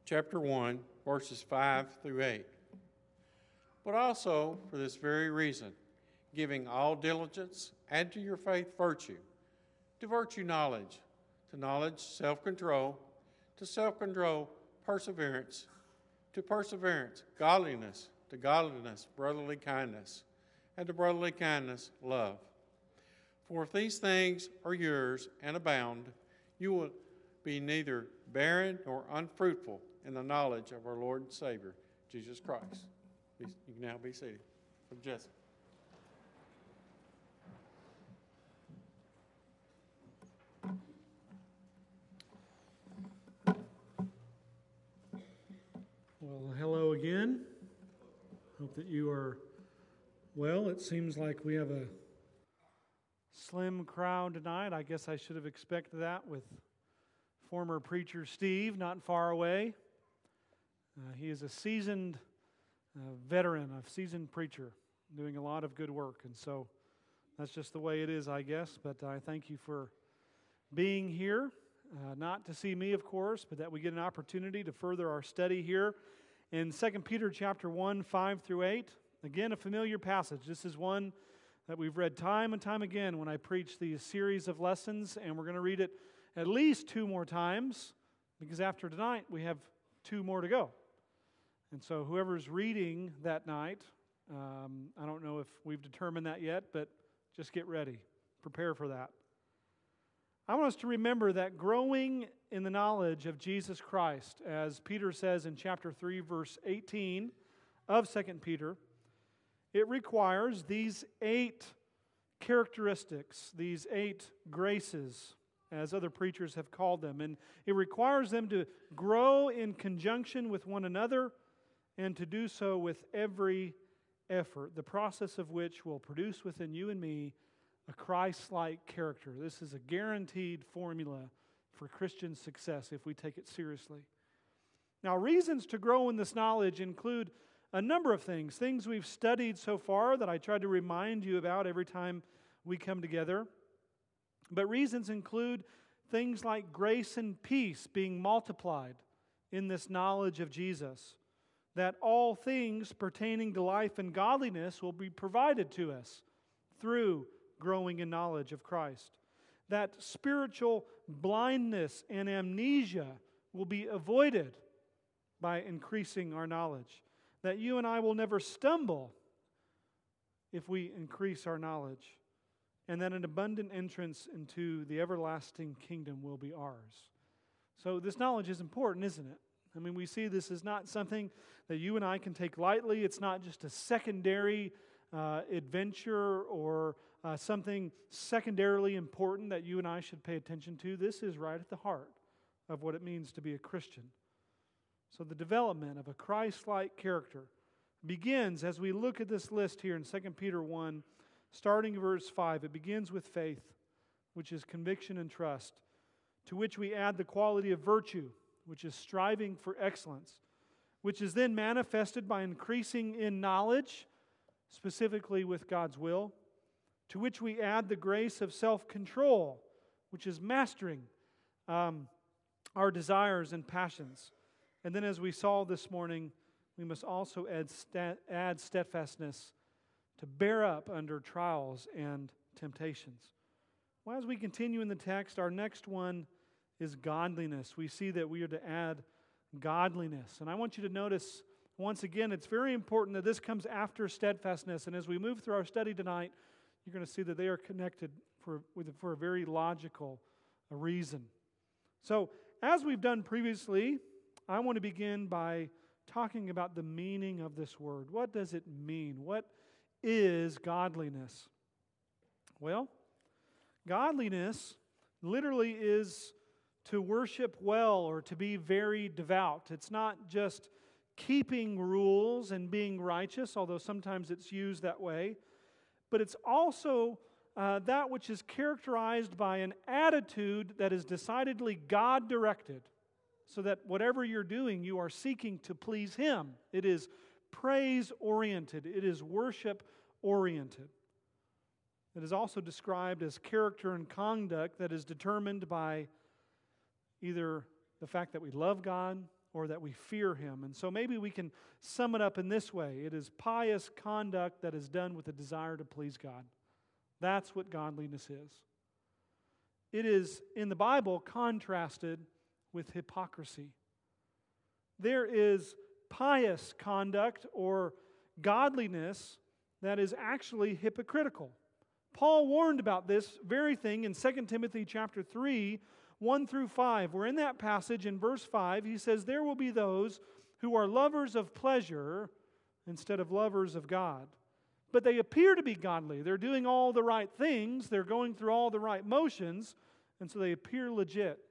chapter 1, verses 5 through 8. But also for this very reason, giving all diligence, add to your faith virtue, to virtue knowledge, to knowledge self-control, to self-control perseverance, to perseverance godliness, to godliness brotherly kindness, and to brotherly kindness love. For if these things are yours and abound, you will be neither barren nor unfruitful in the knowledge of our Lord and Savior, Jesus Christ. You can now be seated. From Jesse. Well, hello again. Hope that you are well. It seems like we have a slim crowd tonight. I guess I should have expected that with former preacher Steve not far away. He is a seasoned veteran, a seasoned preacher, doing a lot of good work. And so that's just the way it is, I guess. But I thank you for being here. Not to see me, of course, but that we get an opportunity to further our study here in 2 Peter chapter 1, 5 through 8. Again, a familiar passage. This is one that we've read time and time again when I preach these series of lessons, and we're going to read it at least 2 more times, because after tonight we have 2 more to go. And so whoever's reading that night, I don't know if we've determined that yet, but just get ready. Prepare for that. I want us to remember that growing in the knowledge of Jesus Christ, as Peter says in chapter 3, verse 18 of 2 Peter, it requires these 8 characteristics, these 8 graces, as other preachers have called them. And it requires them to grow in conjunction with one another and to do so with every effort, the process of which will produce within you and me a Christ-like character. This is a guaranteed formula for Christian success if we take it seriously. Now, reasons to grow in this knowledge include a number of things we've studied so far that I try to remind you about every time we come together. But reasons include things like grace and peace being multiplied in this knowledge of Jesus, that all things pertaining to life and godliness will be provided to us through growing in knowledge of Christ. That spiritual blindness and amnesia will be avoided by increasing our knowledge. That you and I will never stumble if we increase our knowledge. And that an abundant entrance into the everlasting kingdom will be ours. So this knowledge is important, isn't it? I mean, we see this is not something that you and I can take lightly. It's not just a secondary adventure or something secondarily important that you and I should pay attention to. This is right at the heart of what it means to be a Christian. So the development of a Christ-like character begins as we look at this list here in 2 Peter 1, starting verse 5. It begins with faith, which is conviction and trust, to which we add the quality of virtue, which is striving for excellence, which is then manifested by increasing in knowledge, specifically with God's will, to which we add the grace of self-control, which is mastering our desires and passions. And then as we saw this morning, we must also add steadfastness to bear up under trials and temptations. Well, as we continue in the text, our next one is godliness. We see that we are to add godliness. And I want you to notice, once again, it's very important that this comes after steadfastness. And as we move through our study tonight, you're going to see that they are connected for a very logical reason. So, as we've done previously, I want to begin by talking about the meaning of this word. What does it mean? What is godliness? Well, godliness literally is to worship well or to be very devout. It's not just keeping rules and being righteous, although sometimes it's used that way, but it's also that which is characterized by an attitude that is decidedly God-directed, so that whatever you're doing, you are seeking to please Him. It is praise-oriented. It is worship-oriented. It is also described as character and conduct that is determined by either the fact that we love God or that we fear Him. And so maybe we can sum it up in this way. It is pious conduct that is done with a desire to please God. That's what godliness is. It is, in the Bible, contrasted with hypocrisy. There is pious conduct or godliness that is actually hypocritical. Paul warned about this very thing in 2 Timothy chapter 3, 1 through 5, where in that passage in verse 5, he says, "There will be those who are lovers of pleasure instead of lovers of God. But they appear to be godly. They're doing all the right things. They're going through all the right motions, and so they appear legit.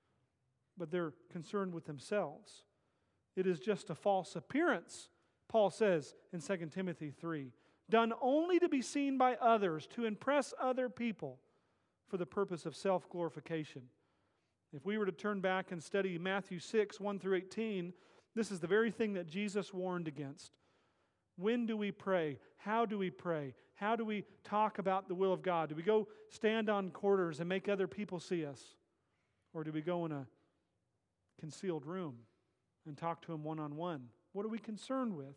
But they're concerned with themselves. It is just a false appearance," Paul says in 2 Timothy 3, "done only to be seen by others, to impress other people for the purpose of self-glorification." If we were to turn back and study Matthew 6, 1 through 18, this is the very thing that Jesus warned against. When do we pray? How do we pray? How do we talk about the will of God? Do we go stand on corridors and make other people see us? Or do we go in a concealed room and talk to Him one-on-one? What are we concerned with?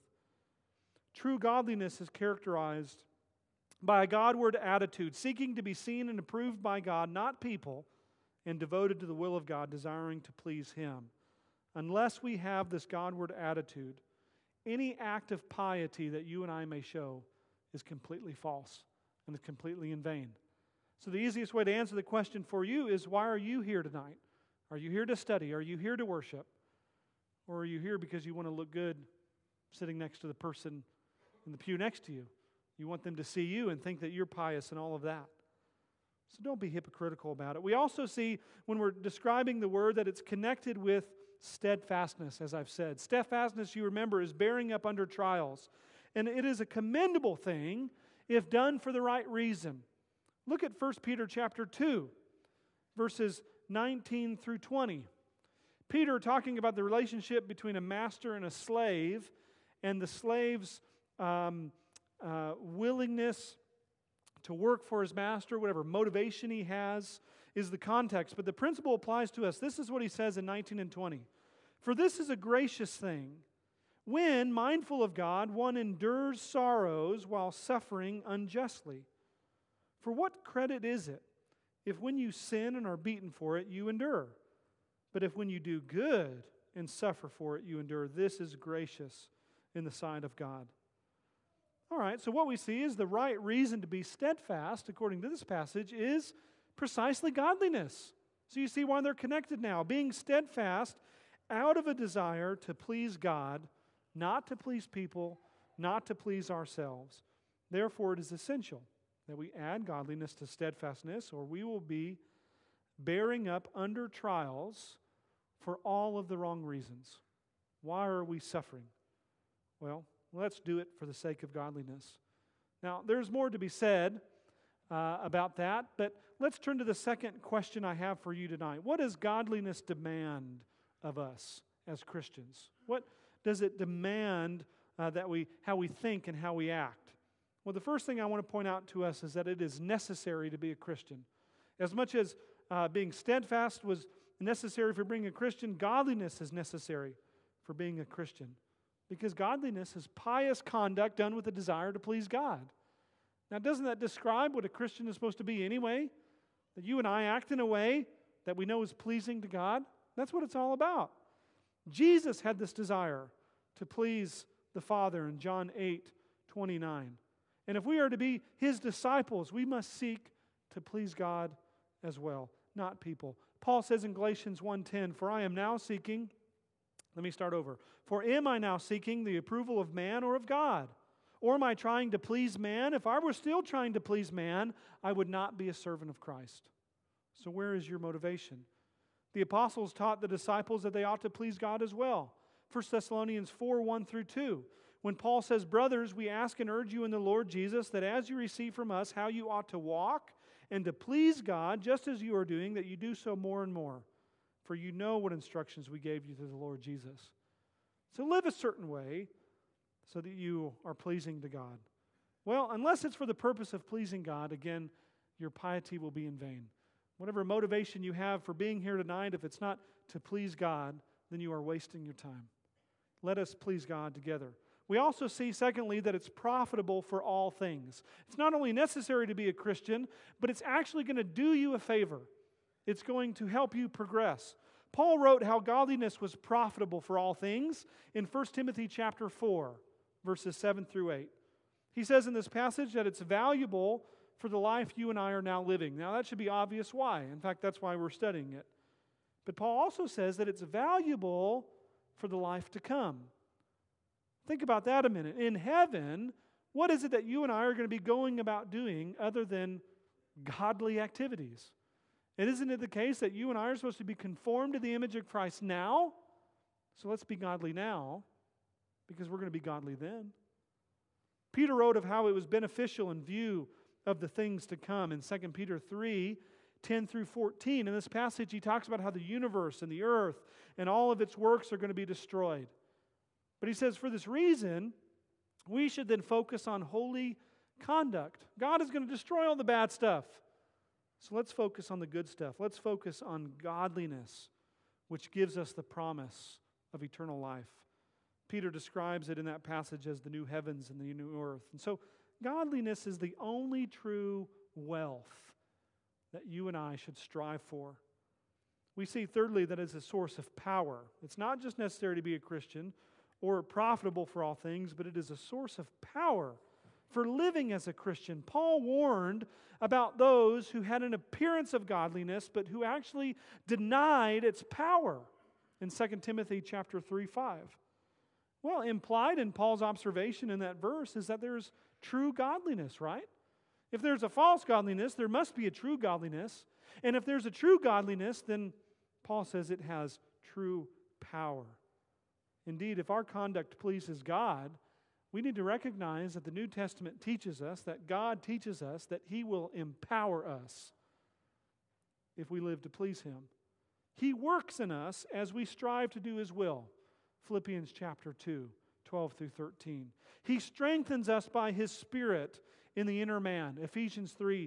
True godliness is characterized by a Godward attitude, seeking to be seen and approved by God, not people, and devoted to the will of God, desiring to please Him. Unless we have this Godward attitude, any act of piety that you and I may show is completely false and is completely in vain. So the easiest way to answer the question for you is, why are you here tonight? Are you here to study? Are you here to worship? Or are you here because you want to look good sitting next to the person in the pew next to you? You want them to see you and think that you're pious and all of that. So don't be hypocritical about it. We also see when we're describing the word that it's connected with steadfastness, as I've said. Steadfastness, you remember, is bearing up under trials. And it is a commendable thing if done for the right reason. Look at 1 Peter chapter 2, verses 19 through 20. Peter, talking about the relationship between a master and a slave, and the slave's willingness to work for his master, whatever motivation he has, is the context. But the principle applies to us. This is what he says in 19 and 20. "For this is a gracious thing, when, mindful of God, one endures sorrows while suffering unjustly. For what credit is it if when you sin and are beaten for it, you endure? But if when you do good and suffer for it, you endure, this is gracious in the sight of God." All right, so what we see is the right reason to be steadfast, according to this passage, is precisely godliness. So you see why they're connected now. Being steadfast out of a desire to please God, not to please people, not to please ourselves. Therefore, it is essential that we add godliness to steadfastness, or we will be bearing up under trials for all of the wrong reasons. Why are we suffering? Well, let's do it for the sake of godliness. Now, there's more to be said about that, but let's turn to the second question I have for you tonight. What does godliness demand of us as Christians? What does it demand how we think and how we act? Well, the first thing I want to point out to us is that it is necessary to be a Christian. As much as being steadfast was necessary for being a Christian, godliness is necessary for being a Christian. Because godliness is pious conduct done with a desire to please God. Now, doesn't that describe what a Christian is supposed to be anyway? That you and I act in a way that we know is pleasing to God? That's what it's all about. Jesus had this desire to please the Father in John 8:29. And if we are to be His disciples, we must seek to please God as well, not people. Paul says in Galatians 1:10, "For I am now seeking," let me start over. "For am I now seeking the approval of man or of God? Or am I trying to please man? If I were still trying to please man, I would not be a servant of Christ." So where is your motivation? The apostles taught the disciples that they ought to please God as well. 1 Thessalonians 4:1 through 2. When Paul says, "Brothers, we ask and urge you in the Lord Jesus that as you receive from us how you ought to walk and to please God, just as you are doing, that you do so more and more. For you know what instructions we gave you through the Lord Jesus." So live a certain way so that you are pleasing to God. Well, unless it's for the purpose of pleasing God, again, your piety will be in vain. Whatever motivation you have for being here tonight, if it's not to please God, then you are wasting your time. Let us please God together. We also see, secondly, that it's profitable for all things. It's not only necessary to be a Christian, but it's actually going to do you a favor. It's going to help you progress. Paul wrote how godliness was profitable for all things in 1 Timothy chapter 4, verses 7 through 8. He says in this passage that it's valuable for the life you and I are now living. Now that should be obvious why. In fact, that's why we're studying it. But Paul also says that it's valuable for the life to come. Think about that a minute. In heaven, what is it that you and I are going to be going about doing other than godly activities? And isn't it the case that you and I are supposed to be conformed to the image of Christ now? So let's be godly now, because we're going to be godly then. Peter wrote of how it was beneficial in view of the things to come in 2 Peter 3, 10 through 14. In this passage, he talks about how the universe and the earth and all of its works are going to be destroyed. But he says, for this reason, we should then focus on holy conduct. God is going to destroy all the bad stuff. So let's focus on the good stuff. Let's focus on godliness, which gives us the promise of eternal life. Peter describes it in that passage as the new heavens and the new earth. And so godliness is the only true wealth that you and I should strive for. We see, thirdly, that it's a source of power. It's not just necessary to be a Christian or profitable for all things, but it is a source of power for living as a Christian. Paul warned about those who had an appearance of godliness, but who actually denied its power in 2 Timothy chapter 3, 5. Well, implied in Paul's observation in that verse is that there's true godliness, right? If there's a false godliness, there must be a true godliness. And if there's a true godliness, then Paul says it has true power. Indeed, if our conduct pleases God, we need to recognize that the New Testament teaches us, that God teaches us, that He will empower us if we live to please Him. He works in us as we strive to do His will. Philippians chapter 2, 12 through 13. He strengthens us by His Spirit in the inner man. Ephesians 3,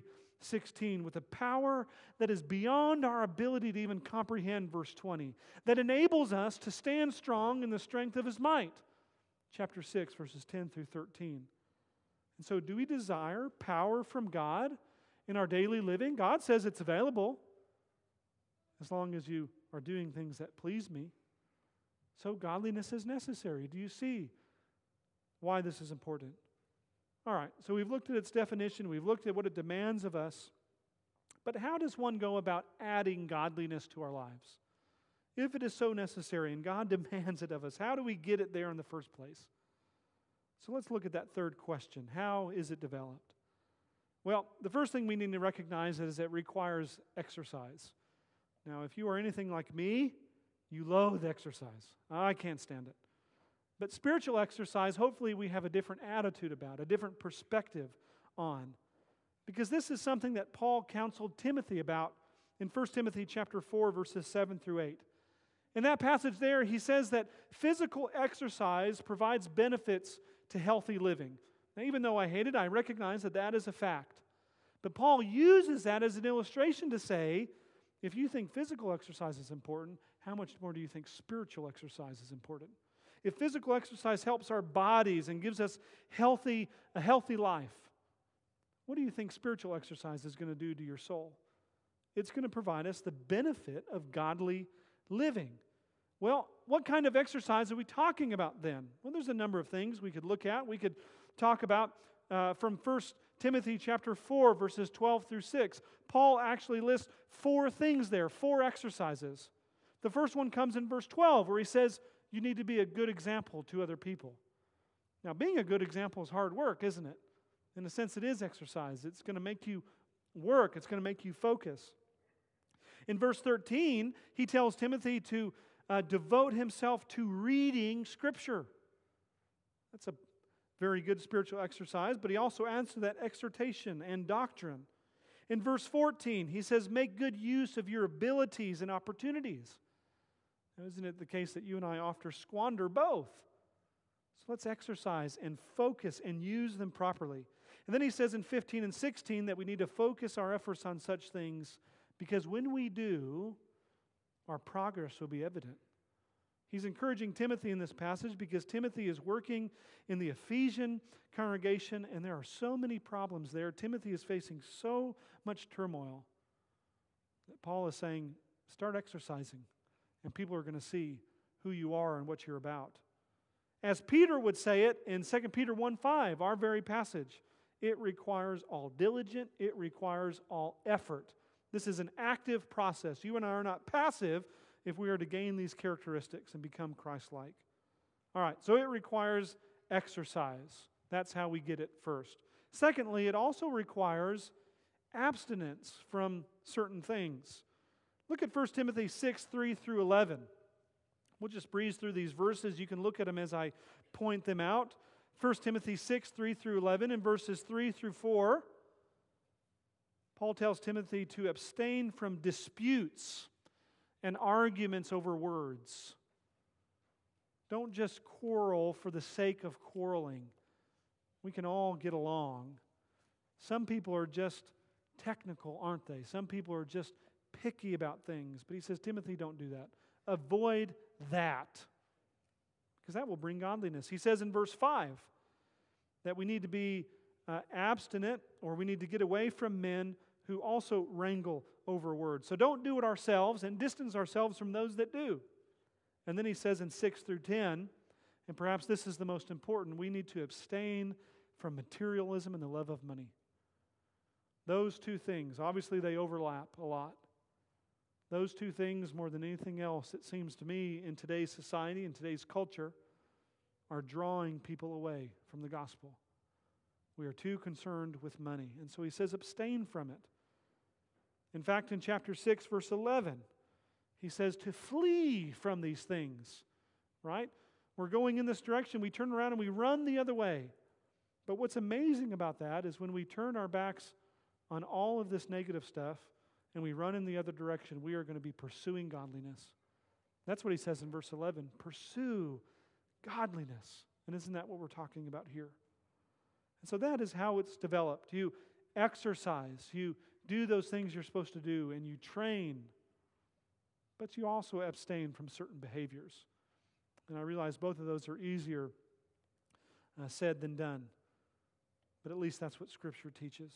16, with a power that is beyond our ability to even comprehend, verse 20, that enables us to stand strong in the strength of His might. Chapter 6, verses 10 through 13. And so do we desire power from God in our daily living? God says it's available as long as you are doing things that please me. So godliness is necessary. Do you see why this is important? All right, so we've looked at its definition. We've looked at what it demands of us. But how does one go about adding godliness to our lives? If it is so necessary and God demands it of us, how do we get it there in the first place? So let's look at that third question. How is it developed? Well, the first thing we need to recognize is it requires exercise. Now, if you are anything like me, you loathe exercise. I can't stand it. But spiritual exercise, hopefully we have a different attitude about, a different perspective on. Because this is something that Paul counseled Timothy about in 1 Timothy chapter 4, verses 7 through 8. In that passage there, he says that physical exercise provides benefits to healthy living. Now, even though I hate it, I recognize that that is a fact. But Paul uses that as an illustration to say, if you think physical exercise is important, how much more do you think spiritual exercise is important? If physical exercise helps our bodies and gives us a healthy life, what do you think spiritual exercise is going to do to your soul? It's going to provide us the benefit of godly living. Well, what kind of exercise are we talking about then? Well, there's a number of things we could look at. We could talk about from 1 Timothy chapter 4, verses 12 through 6. Paul actually lists 4 things there, 4 exercises. The first one comes in verse 12, where he says, you need to be a good example to other people. Now, being a good example is hard work, isn't it? In a sense, it is exercise. It's going to make you work. It's going to make you focus. In verse 13, he tells Timothy to devote himself to reading Scripture. That's a very good spiritual exercise, but he also adds to that exhortation and doctrine. In verse 14, he says, make good use of your abilities and opportunities. Now, isn't it the case that you and I often squander both? So let's exercise and focus and use them properly. And then he says in 15 and 16 that we need to focus our efforts on such things because when we do, our progress will be evident. He's encouraging Timothy in this passage because Timothy is working in the Ephesian congregation, and there are so many problems there. Timothy is facing so much turmoil that Paul is saying, start exercising, and people are going to see who you are and what you're about. As Peter would say it in 2 Peter 1:5, our very passage, it requires all diligence, it requires all effort. This is an active process. You and I are not passive if we are to gain these characteristics and become Christ-like. All right, so it requires exercise. That's how we get it first. Secondly, it also requires abstinence from certain things. Look at 1 Timothy 6:3 through 11. We'll just breeze through these verses. You can look at them as I point them out. 1 Timothy 6:3 through 11, and verses 3 through 4, Paul tells Timothy to abstain from disputes and arguments over words. Don't just quarrel for the sake of quarreling. We can all get along. Some people are just technical, aren't they? Some people are just picky about things. But he says, Timothy, don't do that. Avoid that, because that will bring godliness. He says in verse 5 that we need to be abstinent, or we need to get away from men who also wrangle over words. So don't do it ourselves and distance ourselves from those that do. And then he says in 6 through 10, and perhaps this is the most important, we need to abstain from materialism and the love of money. Those two things, obviously they overlap a lot. Those two things, more than anything else, it seems to me, in today's society, in today's culture, are drawing people away from the gospel. We are too concerned with money. And so he says, abstain from it. In fact, in chapter 6, verse 11, he says to flee from these things, right? We're going in this direction, we turn around and we run the other way. But what's amazing about that is when we turn our backs on all of this negative stuff and we run in the other direction, we are going to be pursuing godliness. That's what he says in verse 11. Pursue godliness. And isn't that what we're talking about here? And so that is how it's developed. You exercise, you do those things you're supposed to do, and you train. But you also abstain from certain behaviors. And I realize both of those are easier said than done. But at least that's what Scripture teaches.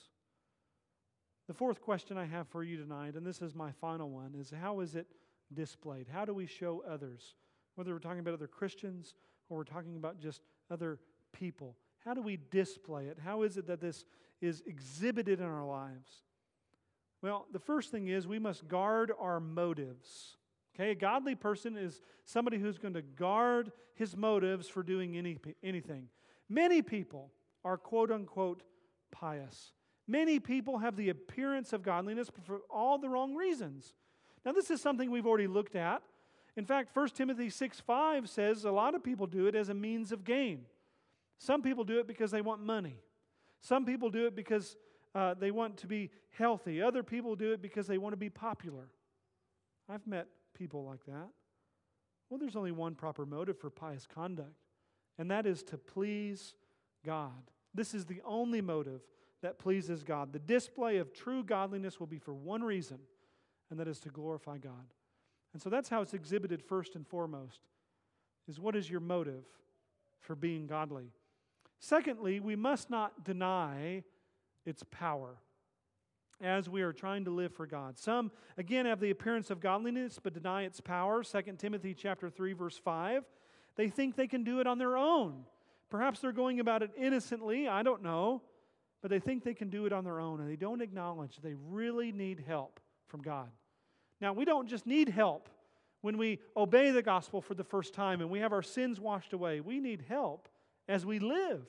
The fourth question I have for you tonight, and this is my final one, is how is it displayed? How do we show others? Whether we're talking about other Christians or we're talking about just other people. How do we display it? How is it that this is exhibited in our lives? Well, the first thing is we must guard our motives. Okay, a godly person is somebody who's going to guard his motives for doing anything. Many people are quote-unquote pious. Many people have the appearance of godliness but for all the wrong reasons. Now, this is something we've already looked at. In fact, 1 Timothy 6:5 says a lot of people do it as a means of gain. Some people do it because they want money. Some people do it because they want to be healthy. Other people do it because they want to be popular. I've met people like that. Well, there's only one proper motive for pious conduct, and that is to please God. This is the only motive that pleases God. The display of true godliness will be for one reason, and that is to glorify God. And so that's how it's exhibited first and foremost, is what is your motive for being godly? Secondly, we must not deny its power as we are trying to live for God. Some, again, have the appearance of godliness but deny its power. 2 Timothy chapter 3, verse 5. They think they can do it on their own. Perhaps they're going about it innocently, I don't know, but they think they can do it on their own, and they don't acknowledge they really need help from God. Now, we don't just need help when we obey the gospel for the first time and we have our sins washed away. We need help as we live.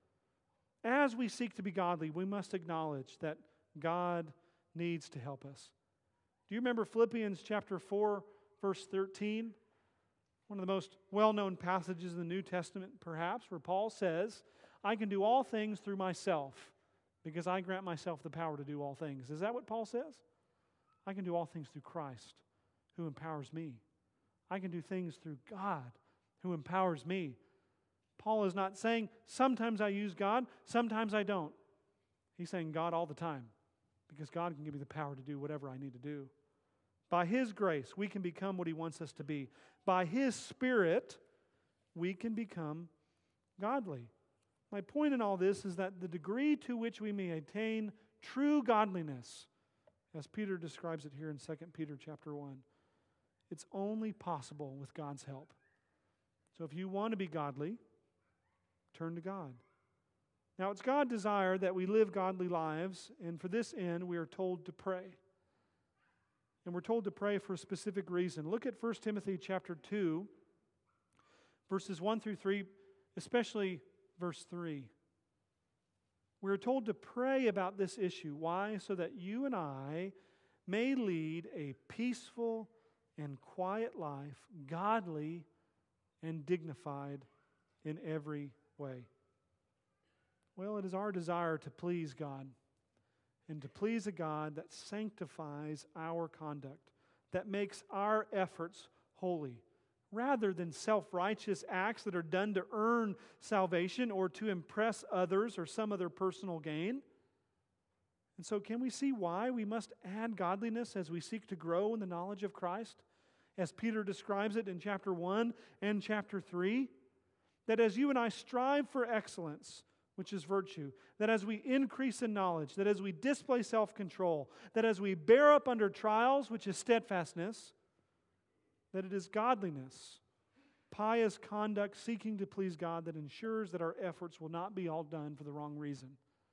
As we seek to be godly, we must acknowledge that God needs to help us. Do you remember Philippians chapter 4, verse 13? One of the most well-known passages in the New Testament, perhaps, where Paul says, I can do all things through myself because I grant myself the power to do all things. Is that what Paul says? I can do all things through Christ who empowers me. I can do things through God who empowers me. Paul is not saying, sometimes I use God, sometimes I don't. He's saying God all the time, because God can give me the power to do whatever I need to do. By His grace, we can become what He wants us to be. by His Spirit, we can become godly. My point in all this is that the degree to which we may attain true godliness, as Peter describes it here in 2 Peter chapter 1, it's only possible with God's help. So if you want to be godly, turn to God. Now, it's God's desire that we live godly lives, and for this end, we are told to pray. And we're told to pray for a specific reason. Look at 1 Timothy chapter 2, verses 1 through 3, especially verse 3. We're told to pray about this issue. Why? So that you and I may lead a peaceful and quiet life, godly and dignified in every way. Well, it is our desire to please God, and to please a God that sanctifies our conduct, that makes our efforts holy, rather than self-righteous acts that are done to earn salvation or to impress others or some other personal gain. And so can we see why we must add godliness as we seek to grow in the knowledge of Christ? As Peter describes it in chapter 1 and chapter 3, that as you and I strive for excellence, which is virtue, that as we increase in knowledge, that as we display self-control, that as we bear up under trials, which is steadfastness, that it is godliness, pious conduct seeking to please God that ensures that our efforts will not be all done for the wrong reason.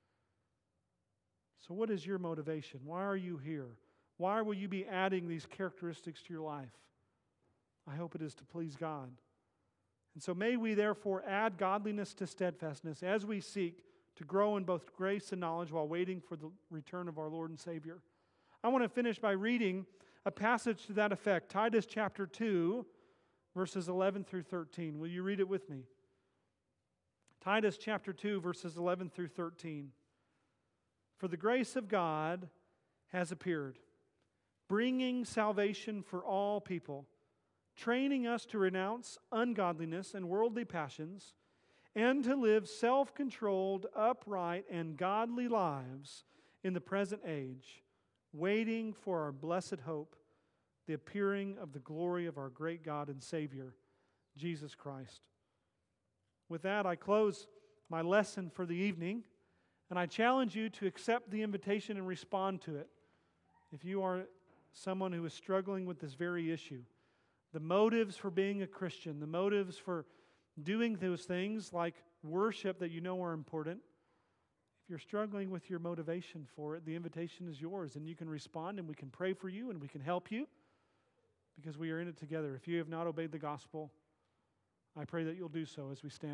So what is your motivation? Why are you here? Why will you be adding these characteristics to your life? I hope it is to please God. And so may we therefore add godliness to steadfastness as we seek to grow in both grace and knowledge while waiting for the return of our Lord and Savior. I want to finish by reading a passage to that effect. Titus chapter 2, verses 11 through 13. Will you read it with me? Titus chapter 2, verses 11 through 13. For the grace of God has appeared, bringing salvation for all people, training us to renounce ungodliness and worldly passions, and to live self-controlled, upright, and godly lives in the present age, waiting for our blessed hope, the appearing of the glory of our great God and Savior, Jesus Christ. With that, I close my lesson for the evening, and I challenge you to accept the invitation and respond to it. If you are someone who is struggling with this very issue, the motives for being a Christian, the motives for doing those things like worship that you know are important, if you're struggling with your motivation for it, the invitation is yours, and you can respond, and we can pray for you, and we can help you, because we are in it together. If you have not obeyed the gospel, I pray that you'll do so as we stand.